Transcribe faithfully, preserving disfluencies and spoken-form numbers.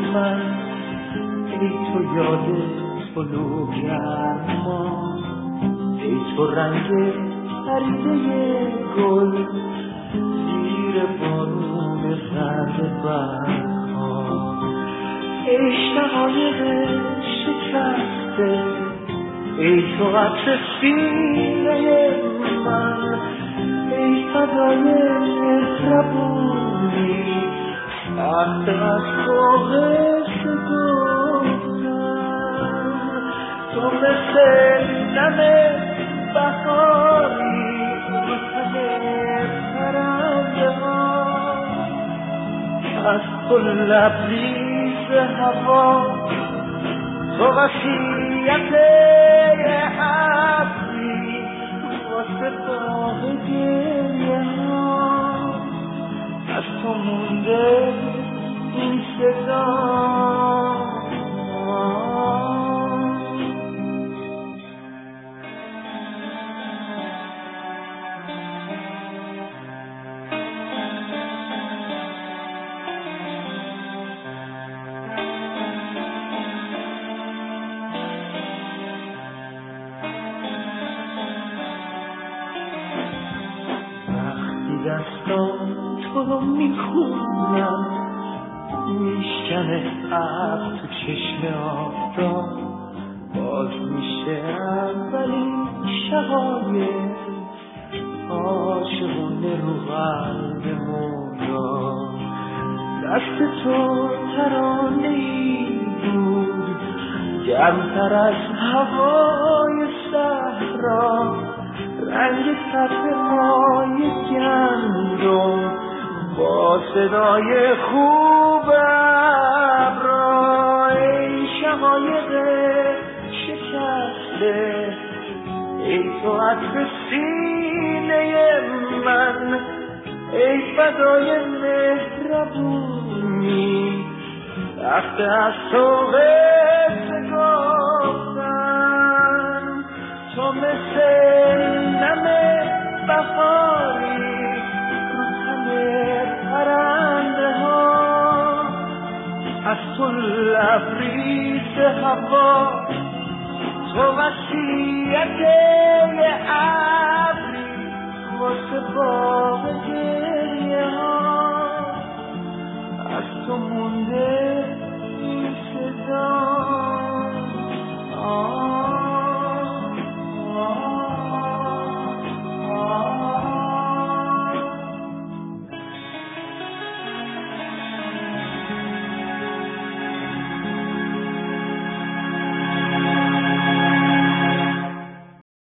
من، ای تو یاد طلوع گرما، ای تو رنگ پریده گل زیر بارون زرد برها، ای شقایق شکسته، ای تو عطر سینه من، ای فضای مهربونی سخت از تو قصه گفتن. تو مثل نم بهاری رو تن پرنده ها، از تو لبریز هوا، تو وسیعت ابری واسه باغ گریه ها، از تو مونده این صدا. دستان تو رو میخونم، میشکنه عقل تو چشم آفتاب، باز میشه اولین شقایق عاشقونه رو قلب مولا. دست تو ترانه‌ای بود گرمتر از هوای صحرا، رنگ سبز مای گندم با صدای خوب ابرا، ای شقایق شکسته، ای تو عطر سینه من، ای فضای مهربونی وقت از تو قصه گفتن. تو مثل نم بهاری رو تن پرنده ها، از تو لبریز هوا، تو وسیعت ابری واسه باغ گریه ها، از تو مونده این صدا.